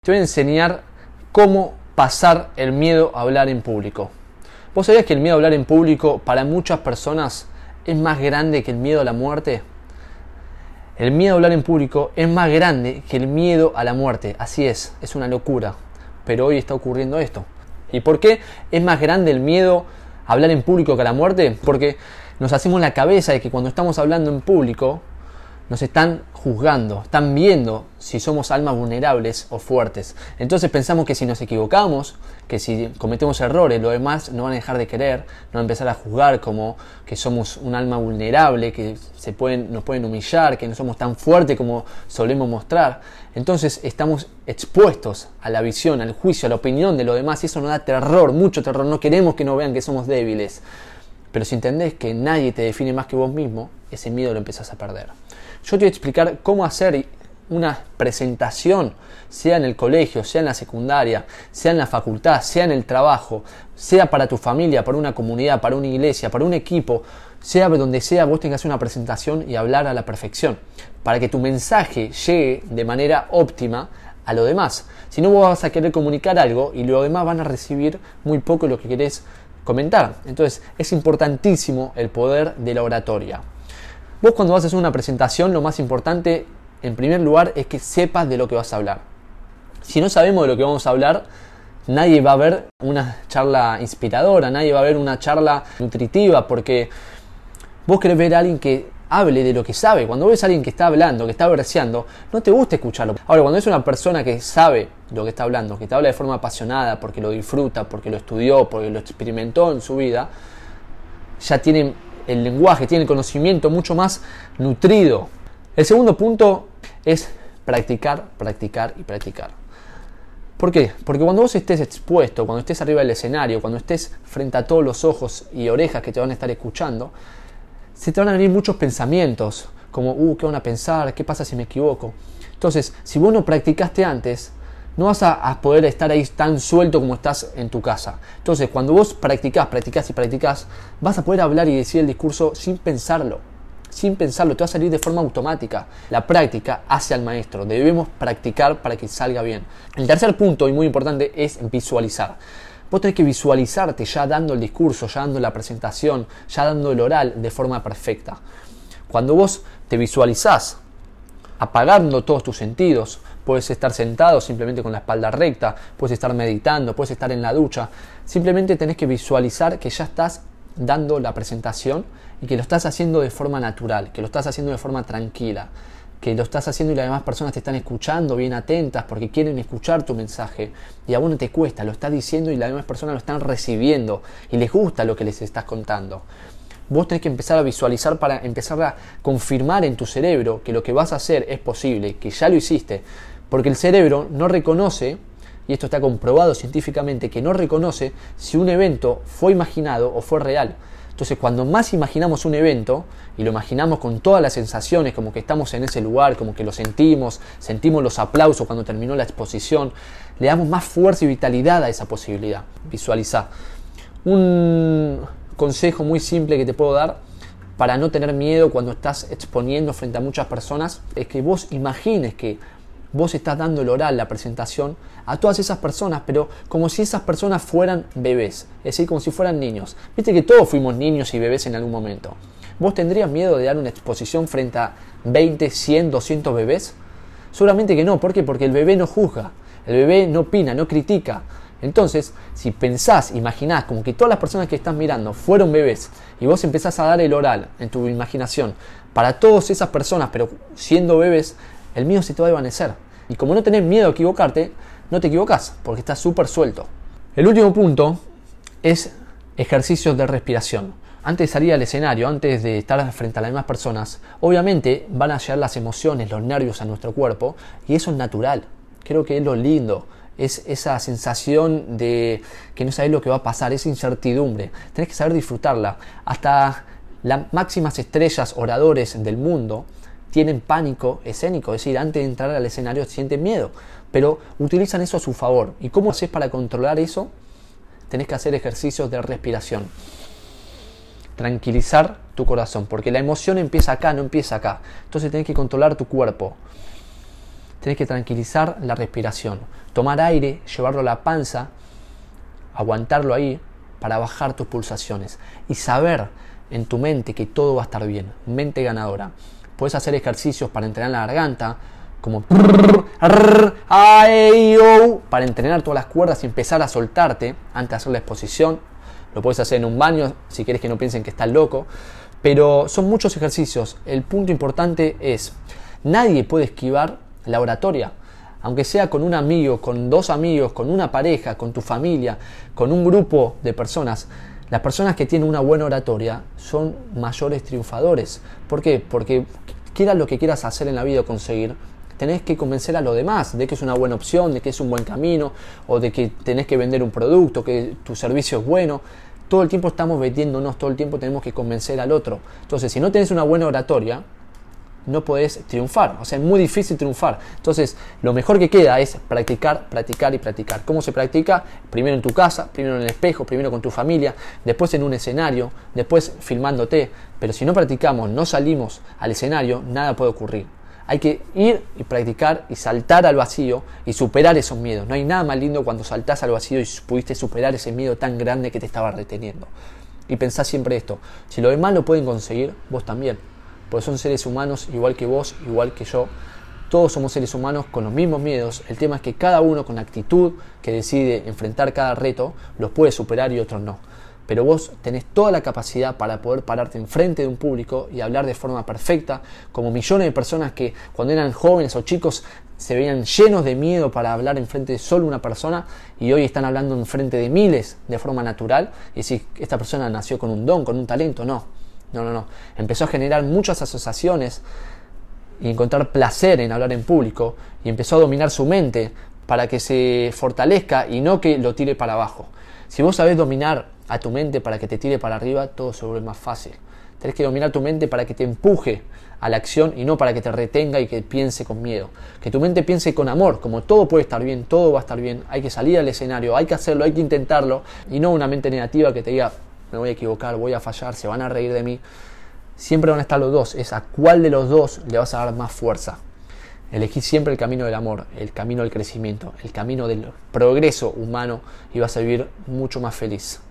Te voy a enseñar cómo pasar el miedo a hablar en público. ¿Vos sabías que el miedo a hablar en público para muchas personas es más grande que el miedo a la muerte? El miedo a hablar en público es más grande que el miedo a la muerte. Así es una locura. Pero hoy está ocurriendo esto. ¿Y por qué es más grande el miedo a hablar en público que a la muerte? Porque nos hacemos la cabeza de que cuando estamos hablando en público nos están juzgando, están viendo si somos almas vulnerables o fuertes. Entonces pensamos que si nos equivocamos, que si cometemos errores, los demás no van a dejar de querer, nos van a empezar a juzgar como que somos un alma vulnerable, que nos pueden humillar, que no somos tan fuertes como solemos mostrar. Entonces estamos expuestos a la visión, al juicio, a la opinión de los demás y eso nos da terror, mucho terror. No queremos que nos vean que somos débiles. Pero si entendés que nadie te define más que vos mismo, ese miedo lo empezás a perder. Yo te voy a explicar cómo hacer una presentación, sea en el colegio, sea en la secundaria, sea en la facultad, sea en el trabajo, sea para tu familia, para una comunidad, para una iglesia, para un equipo, sea donde sea, vos tengas una presentación y hablar a la perfección, para que tu mensaje llegue de manera óptima a lo demás. Si no, vos vas a querer comunicar algo y los demás van a recibir muy poco lo que querés comentar. Entonces es importantísimo el poder de la oratoria. Vos cuando vas a hacer una presentación, lo más importante en primer lugar es que sepas de lo que vas a hablar. Si no sabemos de lo que vamos a hablar, nadie va a ver una charla inspiradora, nadie va a ver una charla nutritiva, porque vos querés ver a alguien que hable de lo que sabe. Cuando ves a alguien que está hablando, que está verseando, no te gusta escucharlo. Ahora, cuando es una persona que sabe lo que está hablando, que te habla de forma apasionada, porque lo disfruta, porque lo estudió, porque lo experimentó en su vida, ya tiene el lenguaje, tiene el conocimiento mucho más nutrido. El segundo punto es practicar, practicar y practicar. ¿Por qué? Porque cuando vos estés expuesto, cuando estés arriba del escenario, cuando estés frente a todos los ojos y orejas que te van a estar escuchando, se te van a venir muchos pensamientos, como, ¿qué van a pensar? ¿Qué pasa si me equivoco? Entonces, si vos no practicaste antes, no vas a poder estar ahí tan suelto como estás en tu casa. Entonces, cuando vos practicás, vas a poder hablar y decir el discurso sin pensarlo. Sin pensarlo, te va a salir de forma automática. La práctica hace al maestro. Debemos practicar para que salga bien. El tercer punto, y muy importante, es visualizar. Vos tenés que visualizarte ya dando el discurso, ya dando la presentación, ya dando el oral de forma perfecta. Cuando vos te visualizás apagando todos tus sentidos, puedes estar sentado simplemente con la espalda recta, puedes estar meditando, puedes estar en la ducha. Simplemente tenés que visualizar que ya estás dando la presentación y que lo estás haciendo de forma natural, que lo estás haciendo de forma tranquila, que lo estás haciendo y las demás personas te están escuchando bien atentas porque quieren escuchar tu mensaje y a vos no te cuesta, lo estás diciendo y las demás personas lo están recibiendo y les gusta lo que les estás contando. Vos tenés que empezar a visualizar para empezar a confirmar en tu cerebro que lo que vas a hacer es posible, que ya lo hiciste, porque el cerebro no reconoce, y esto está comprobado científicamente, que no reconoce si un evento fue imaginado o fue real. Entonces, cuando más imaginamos un evento, y lo imaginamos con todas las sensaciones, como que estamos en ese lugar, como que lo sentimos los aplausos cuando terminó la exposición, le damos más fuerza y vitalidad a esa posibilidad. Visualizá. Un consejo muy simple que te puedo dar para no tener miedo cuando estás exponiendo frente a muchas personas es que vos imagines que vos estás dando el oral, la presentación, a todas esas personas, pero como si esas personas fueran bebés, es decir, como si fueran niños. Viste que todos fuimos niños y bebés en algún momento. ¿Vos tendrías miedo de dar una exposición frente a 20, 100, 200 bebés? Seguramente que no. ¿Por qué? Porque el bebé no juzga, el bebé no opina, no critica. Entonces, si pensás, imaginás como que todas las personas que estás mirando fueron bebés y vos empezás a dar el oral en tu imaginación para todas esas personas, pero siendo bebés, el miedo se te va a desvanecer. Y como no tenés miedo a equivocarte, no te equivocás porque estás súper suelto. El último punto es ejercicios de respiración. Antes de salir al escenario, antes de estar frente a las demás personas, obviamente van a llegar las emociones, los nervios a nuestro cuerpo y eso es natural. Creo que es lo lindo. Es esa sensación de que no sabes lo que va a pasar, esa incertidumbre. Tenés que saber disfrutarla. Hasta las máximas estrellas, oradores del mundo, tienen pánico escénico. Es decir, antes de entrar al escenario sienten miedo. Pero utilizan eso a su favor. ¿Y cómo haces para controlar eso? Tenés que hacer ejercicios de respiración. Tranquilizar tu corazón. Porque la emoción empieza acá, no empieza acá. Entonces tenés que controlar tu cuerpo. tenés que tranquilizar la respiración, tomar aire, llevarlo a la panza, aguantarlo ahí para bajar tus pulsaciones y saber en tu mente que todo va a estar bien, mente ganadora. Puedes hacer ejercicios para entrenar la garganta, como para entrenar todas las cuerdas y empezar a soltarte antes de hacer la exposición. Lo puedes hacer en un baño si quieres que no piensen que estás loco, pero son muchos ejercicios. El punto importante es, nadie puede esquivar la oratoria, aunque sea con un amigo, con dos amigos, con una pareja, con tu familia, con un grupo de personas. Las personas que tienen una buena oratoria son mayores triunfadores. ¿Por qué? Porque quieras lo que quieras hacer en la vida o conseguir, tenés que convencer a los demás de que es una buena opción, de que es un buen camino, o de que tenés que vender un producto, que tu servicio es bueno. Todo el tiempo estamos vendiéndonos, todo el tiempo tenemos que convencer al otro. Entonces, si no tenés una buena oratoria, no podés triunfar, o sea, es muy difícil triunfar. Entonces, lo mejor que queda es practicar, practicar y practicar. ¿Cómo se practica? Primero en tu casa, primero en el espejo, primero con tu familia, después en un escenario, después filmándote. Pero si no practicamos, no salimos al escenario, nada puede ocurrir. Hay que ir y practicar y saltar al vacío y superar esos miedos. No hay nada más lindo cuando saltás al vacío y pudiste superar ese miedo tan grande que te estaba reteniendo. Y pensá siempre esto, si los demás lo pueden conseguir, vos también. Porque son seres humanos igual que vos, igual que yo. Todos somos seres humanos con los mismos miedos. El tema es que cada uno con la actitud que decide enfrentar cada reto los puede superar y otros no. Pero vos tenés toda la capacidad para poder pararte enfrente de un público y hablar de forma perfecta, como millones de personas que cuando eran jóvenes o chicos se veían llenos de miedo para hablar enfrente de solo una persona y hoy están hablando enfrente de miles de forma natural. Y si esta persona nació con un don, con un talento, no. Empezó a generar muchas asociaciones y encontrar placer en hablar en público y empezó a dominar su mente para que se fortalezca y no que lo tire para abajo. Si vos sabés dominar a tu mente para que te tire para arriba, todo se vuelve más fácil. Tenés que dominar tu mente para que te empuje a la acción y no para que te retenga y que piense con miedo. Que tu mente piense con amor, como todo puede estar bien, todo va a estar bien. Hay que salir al escenario, hay que hacerlo, hay que intentarlo y no una mente negativa que te diga me voy a equivocar, voy a fallar, se van a reír de mí. Siempre van a estar los dos, es a cuál de los dos le vas a dar más fuerza. Elegí siempre el camino del amor, el camino del crecimiento, el camino del progreso humano y vas a vivir mucho más feliz.